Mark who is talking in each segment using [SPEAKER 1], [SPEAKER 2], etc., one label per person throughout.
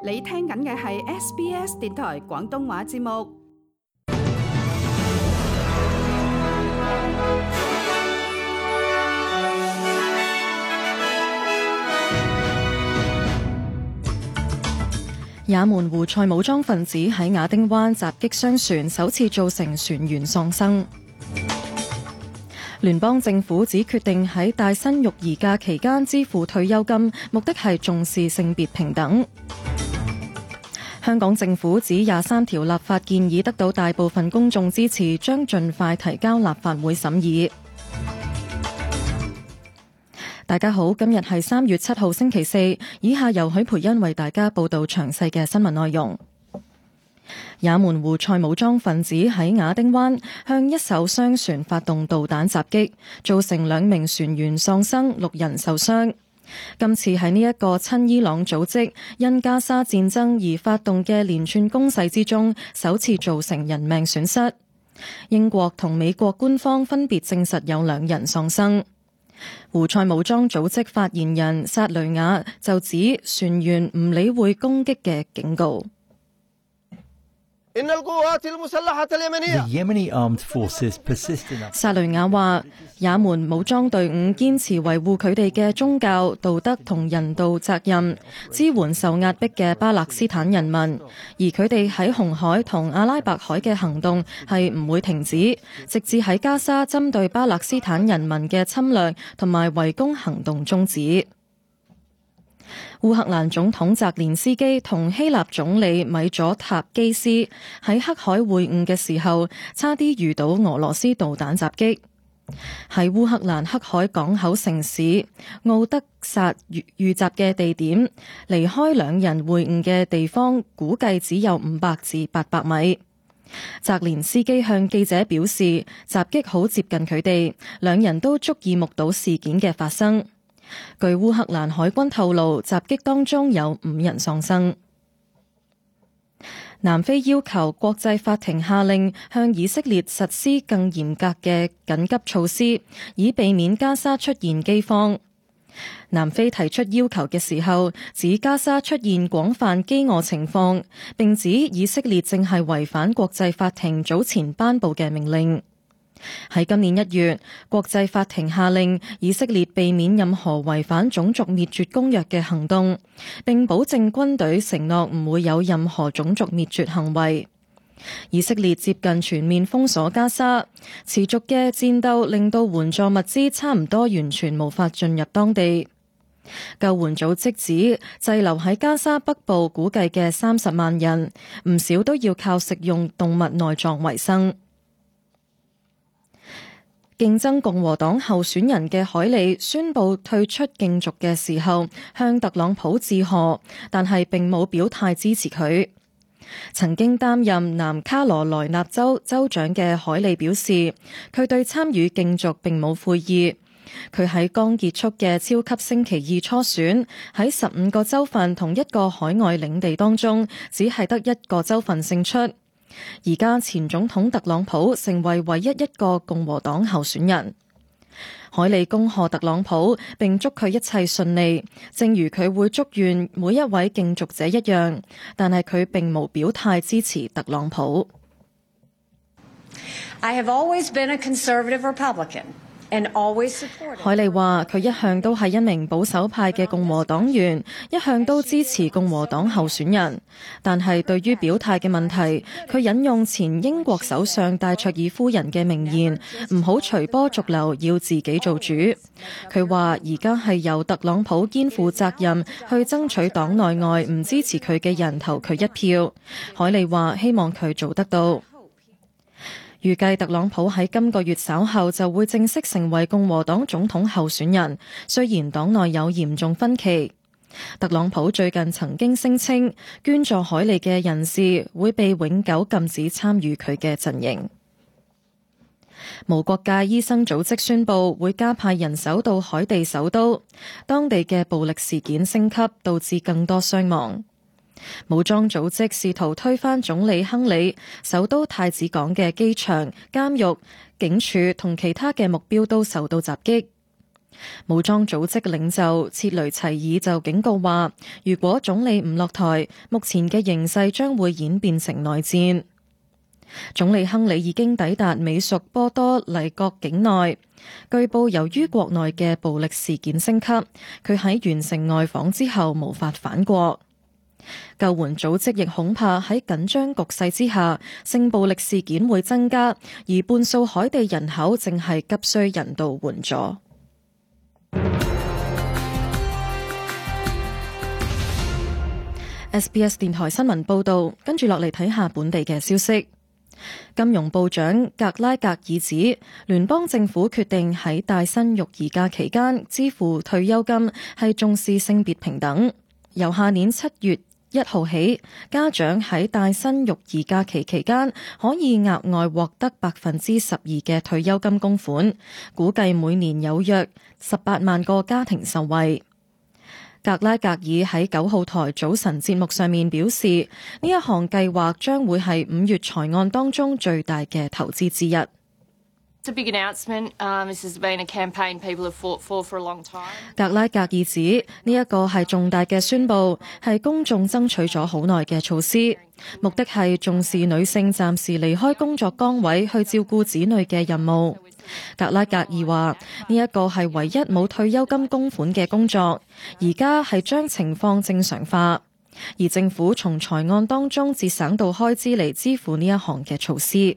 [SPEAKER 1] 你聽緊嘅係 SBS 電台廣東話節目。
[SPEAKER 2] 也門胡塞武裝分子喺亞丁灣襲擊商船，首次造成船員喪生。聯邦政府只決定喺帶薪育兒假期間支付退休金，目的係重視性別平等。香港政府指23條立法建議得到大部分公眾支持，將盡快提交立法會審議。大家好，今日係3月7號星期四，以下由許培恩為大家報道詳細嘅新聞內容。也門胡塞武裝分子喺亞丁灣向一艘商船發動導彈襲擊，造成2名船員喪生，6人受傷。今次喺呢一個親伊朗組織因加沙戰爭而發動嘅連串攻勢之中，首次造成人命損失。英國同美國官方分別證實有2人喪生。胡塞武裝組織發言人薩雷亞就指船員唔理會攻擊嘅警告。薩雷亞話，也門武裝隊伍堅持維護佢哋嘅宗教、道德同人道責任，支援受壓迫嘅巴勒斯坦人民，而佢哋喺紅海同阿拉伯海嘅行動係唔會停止，直至喺加沙針對巴勒斯坦人民嘅侵略同埋圍攻行動終止。烏克蘭總統澤連斯基同希臘總理米佐塔基斯喺黑海會晤嘅時候，差啲遇到俄羅斯導彈襲擊。喺烏克蘭黑海港口城市奧德薩遇襲嘅地點，離開2人會晤嘅地方估計只有500至800米。澤連斯基向記者表示，襲擊好接近佢哋，2人都足以目睹事件嘅發生。據烏克蘭海軍透露，襲擊當中有5人喪生。南非要求國際法庭下令向以色列實施更嚴格嘅緊急措施，以避免加沙出現饑荒。南非提出要求嘅時候，指加沙出現廣泛饑餓情況，並指以色列正係違反國際法庭早前頒布嘅命令。喺今年1月，國際法庭下令以色列避免任何違反種族滅絕公約嘅行動，並保證軍隊承諾唔會有任何種族滅絕行為。以色列接近全面封鎖加沙，持續嘅戰鬥令到援助物資差唔多完全無法進入當地。救援組織指滯留喺加沙北部估計嘅30萬人，唔少都要靠食用動物內臟為生。競爭共和黨候選人嘅凱利宣布退出競逐嘅時候，向特朗普致賀，但係並冇表態支持佢。曾經擔任南卡羅來納州州長嘅凱利表示，佢對參與競逐並冇悔意。佢喺剛結束嘅超級星期2初選，喺15個州份同1個海外領地當中，只係得1個州份勝出。而家前總統特朗普成為唯一一個共和黨候選人。凱利恭賀特朗普，並祝佢一切順利，正如佢會祝願每一位競逐者一樣，但係佢並無表態支持特朗普。
[SPEAKER 3] I have always been a conservative Republican.
[SPEAKER 2] 凱利話：佢一向都係一名保守派嘅共和黨員，一向都支持共和黨候選人。但係對於表態嘅問題，佢引用前英國首相戴卓爾夫人嘅名言：唔好隨波逐流，要自己做主。佢話：而家係由特朗普肩負責任，去爭取黨內外唔支持佢嘅人投佢一票。凱利話：希望佢做得到。預計特朗普喺今個月稍後就會正式成為共和黨總統候選人，雖然黨內有嚴重分歧。特朗普最近曾經聲稱，捐助凱利嘅人士會被永久禁止參與佢嘅陣營。無國界醫生組織宣布會加派人手到海地首都，當地嘅暴力事件升級，導致更多傷亡。武裝組織試圖推翻總理亨利，首都太子港嘅機場、監獄、警署同其他嘅目標都受到襲擊。 武裝組織領袖切雷齊爾就警告話，如果總理唔落台，目前嘅形勢將會演變成內戰。總理亨利已經抵達美屬波多黎各境內，據報由於國內嘅暴力事件升級，佢喺完成外訪之後無法返國。救援組織亦恐怕喺緊張局勢之下，性暴力事件會增加，而半數海地人口正係急需人道援助。SBS 電台新聞報道，跟住落嚟睇下本地嘅消息。金融部長格拉格爾指，聯邦政府決定喺帶薪育兒假期間支付退休金係重視性別平等。由下年7月1號起，家長喺帶薪育兒假期期間可以額外獲得12%嘅退休金供款，估計每年有約18萬個家庭受惠。格拉格爾喺9號台早晨節目上面表示，呢一項計劃將會係5月財案當中最大嘅投資之一。格拉格爾指呢一個係重大嘅宣佈，係公眾爭取咗好耐嘅措施，目的係重視女性暫時離開工作崗位去照顧子女嘅任務。格拉格爾話：呢一個係唯一冇退休金供款嘅工作，而家係將情況正常化，而政府從財案當中節省到開支嚟支付呢一項嘅措施。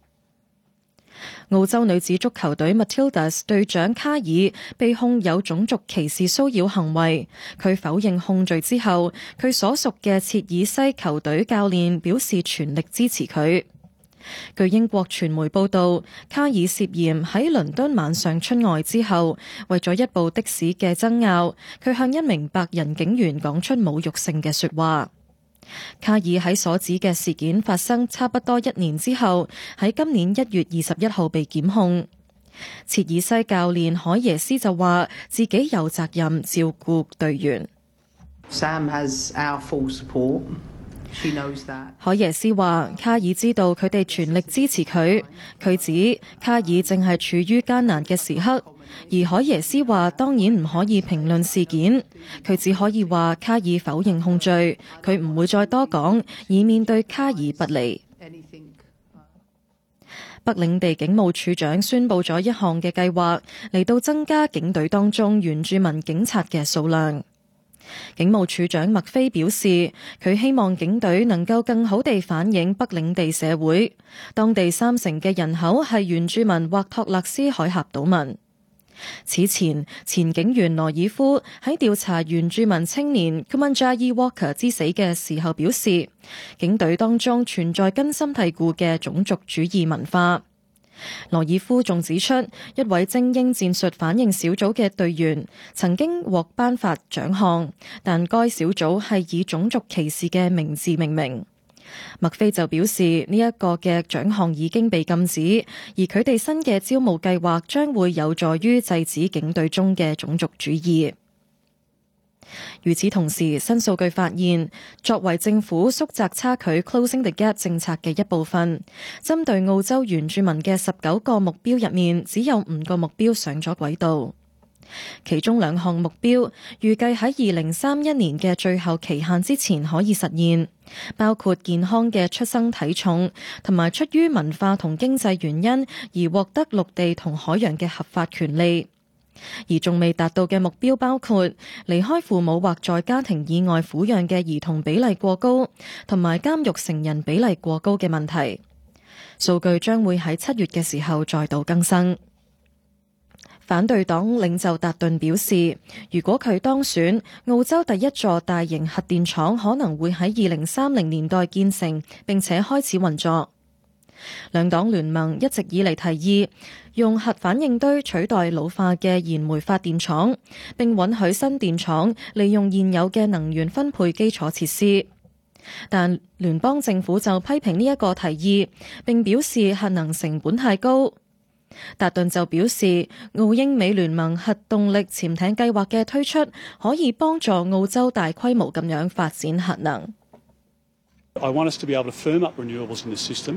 [SPEAKER 2] 澳洲女子足球隊 Matildas 隊長卡爾被控有種族歧視騷擾行為，佢否認控罪之後，佢所屬嘅切爾西球隊教練表示全力支持佢。據英國傳媒報道，卡爾涉嫌喺倫敦晚上出外之後，為咗一部的士嘅爭拗，佢向一名白人警員講出侮辱性嘅說話。卡爾喺所指嘅事件發生差不多1年之後，喺今年1月21號被檢控。切爾西教練海耶斯就話自己有責任照顧隊員。
[SPEAKER 4] Sam has our full support. She knows that.
[SPEAKER 2] 海耶斯話卡爾知道佢哋全力支持佢，佢指卡爾正係處於艱難嘅時刻，而海耶斯話當然唔可以評論事件，佢只可以話卡爾否認控罪，佢唔會再多講，以免對卡爾不利。北領地警務處長宣布咗一項嘅計劃，嚟到增加警隊當中原住民警察嘅數量。警務處長麥菲表示，佢希望警隊能夠更好地反映北領地社會，當地30%嘅人口係原住民或托勒斯海峽島民。此前，前警員羅爾夫喺調查原住民青年 Kumanjayi Walker 之死嘅時候表示，警隊當中存在根深蒂固嘅種族主義文化。羅爾夫仲指出，一位精英戰術反應小組嘅隊員曾經獲頒發獎項，但該小組係以種族歧視嘅名字命名。麥菲就表示，呢一個嘅獎項已經被禁止，而佢哋新嘅招募計劃將會有助於制止警隊中嘅種族主義。與此同時，新數據發現，作為政府縮窄差距 Closing the Gap 政策嘅一部分，針對澳洲原住民嘅19個目標入面，只有5個目標上咗軌道。其中2項目標預計喺2031年嘅最後期限之前可以實現，包括健康嘅出生體重，同埋出於文化同經濟原因而獲得陸地同海洋嘅合法權利。而仲未達到嘅目標包括離開父母或在家庭以外撫養嘅兒童比例過高，同埋監獄成人比例過高嘅問題。數據將會喺7月嘅時候再度更新。反對黨領袖達頓表示，如果佢當選，澳洲第一座大型核電廠可能會喺2030年代建成，並且開始運作。兩黨聯盟一直以嚟提議用核反應堆取代老化嘅燃煤發電廠，並允許新電廠利用現有嘅能源分配基礎設施。但聯邦政府就批評呢一個提議，並表示核能成本太高。達頓就表示，澳英美聯盟核動力潛艇計劃嘅推出可以幫助澳洲大規模咁樣發展核能。
[SPEAKER 5] I want us to be able to firm up renewables in the system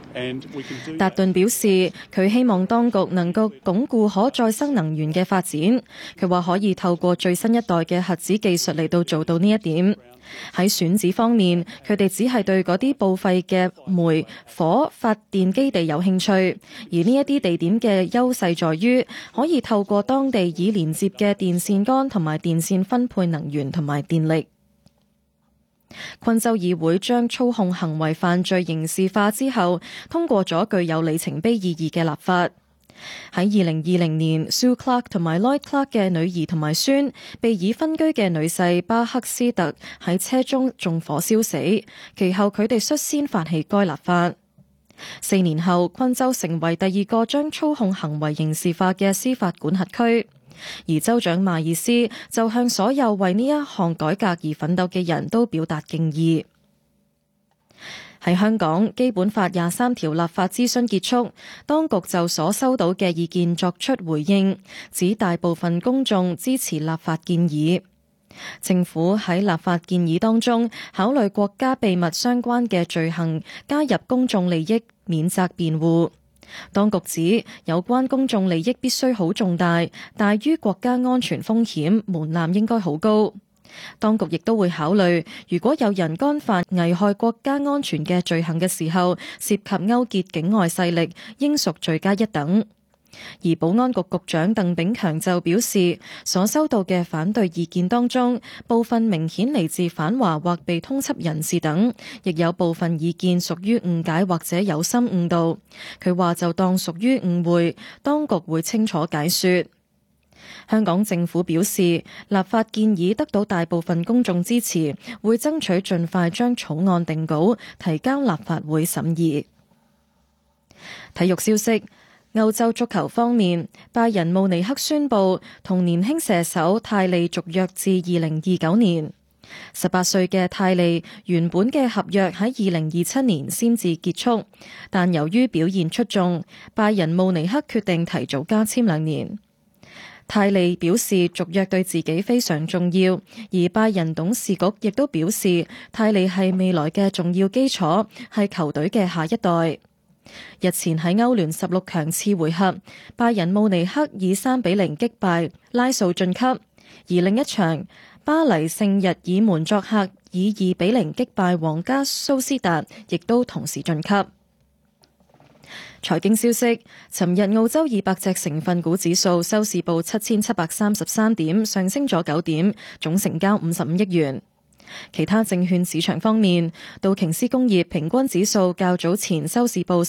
[SPEAKER 2] 達頓表示，佢希望當局能夠鞏固可再生能源嘅發展。佢話可以透過最新一代嘅核子技術嚟到做到呢一點。喺選址方面，佢哋只係對嗰啲報廢嘅煤火發電基地有興趣，而呢一啲地點嘅優勢在於可以透過當地已連接嘅電線桿同埋電線分配能源同埋電力。昆州議會將操控行為犯罪刑事化之後，通過咗具有里程碑意義嘅立法。喺2020年，Sue Clark 同埋 Lloyd Clark 嘅女兒同埋孫被已分居嘅女婿巴克斯特喺車中縱火燒死，其後佢哋率先發起該立法。4年後，昆州成為第二個將操控行為刑事化嘅司法管轄區。而州長馬爾斯就向所有為呢一項改革而奮鬥嘅人都表達敬意。喺香港，基本法23條立法諮詢結束，當局就所收到嘅意見作出回應，指大部分公眾支持立法建議。政府喺立法建議當中考慮國家秘密相關嘅罪行加入公眾利益免責辯護。當局指有關公眾利益必須好重大，大於國家安全風險，門檻應該好高。當局亦都會考慮，如果有人干犯危害國家安全嘅罪行嘅時候，涉及勾結境外勢力，應屬罪加一等。而保安局局長鄧炳強就表示，所收到嘅反對意見當中，部分明顯嚟自反華或被通緝人士等，亦有部分意見屬於誤解或者有心誤導。佢話就當屬於誤會，當局會清楚解說。香港政府表示，立法建議得到大部分公眾支持，會爭取盡快將草案定稿提交立法會審議。體育消息。歐洲足球方面，拜仁慕尼黑宣布同年輕射手泰利續約至2029年。18歲嘅泰利原本嘅合約喺2027年先至結束，但由於表現出眾，拜仁慕尼黑決定提早加簽2年。泰利表示續約對自己非常重要，而拜仁董事局亦都表示泰利係未來嘅重要基礎，係球隊嘅下一代。日前喺歐聯16強次回合，拜仁慕尼黑以3-0擊敗拉素晉級，而另一場巴黎聖日耳門作客以2-0擊敗皇家蘇斯達，亦都同時晉級。財經消息，尋日澳洲200隻成分股指數收市報7733點，上升咗9點，總成交55億元。其他證券市場方面，道瓊斯工業平均指數較早前收市報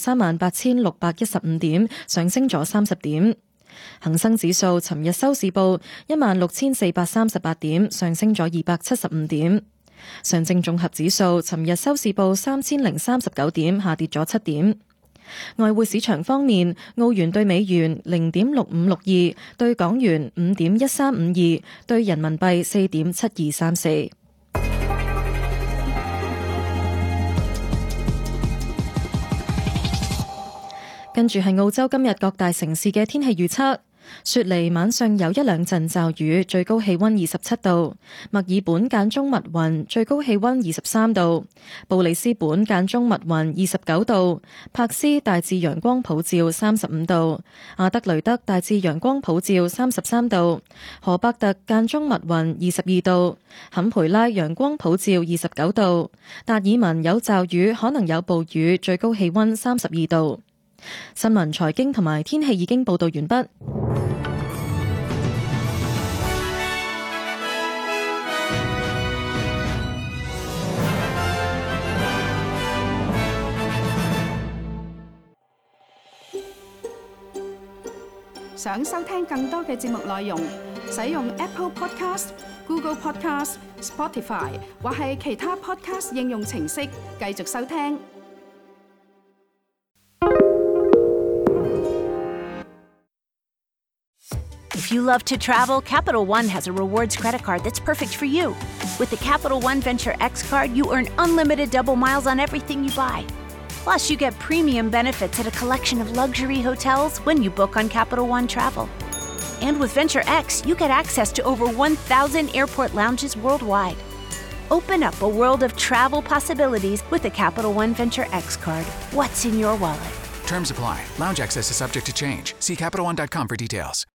[SPEAKER 2] 38,615點，上升咗30點。恒生指數尋日收市報16,438點，上升咗275點。上證綜合指數尋日收市報3,039點，下跌咗7點。外匯市場方面，澳元對美元0.6562，對港元5.1352，對人民幣4.7234。跟住係澳洲今日各大城市嘅天氣預測。雪梨晚上有1兩陣驟雨，最高氣溫27度；墨爾本間中密雲，最高氣溫23度；布里斯本間中密雲29度；柏斯大致陽光普照35度；阿德雷德大致陽光普照33度；荷伯特間中密雲22度；坎培拉陽光普照29度；達爾文有驟雨，可能有暴雨，最高氣溫32度。新聞、財經同埋天氣已經報道完畢。
[SPEAKER 1] 想收聽更多嘅節目內容，使用 Apple Podcast、Google Podcast、Spotify 或係其他 Podcast 應用程式繼續收聽。
[SPEAKER 5] If you love to travel, Capital One has a rewards credit card that's perfect for you. With the Capital One Venture X card, you earn unlimited double miles on everything you buy. Plus, you get premium benefits at a collection of luxury hotels when you book on Capital One Travel. And with Venture X, you get access to over 1,000 airport lounges worldwide. Open up a world of travel possibilities with the Capital One Venture X card. What's in your wallet?
[SPEAKER 6] Terms apply. Lounge access is subject to change. See CapitalOne.com for details.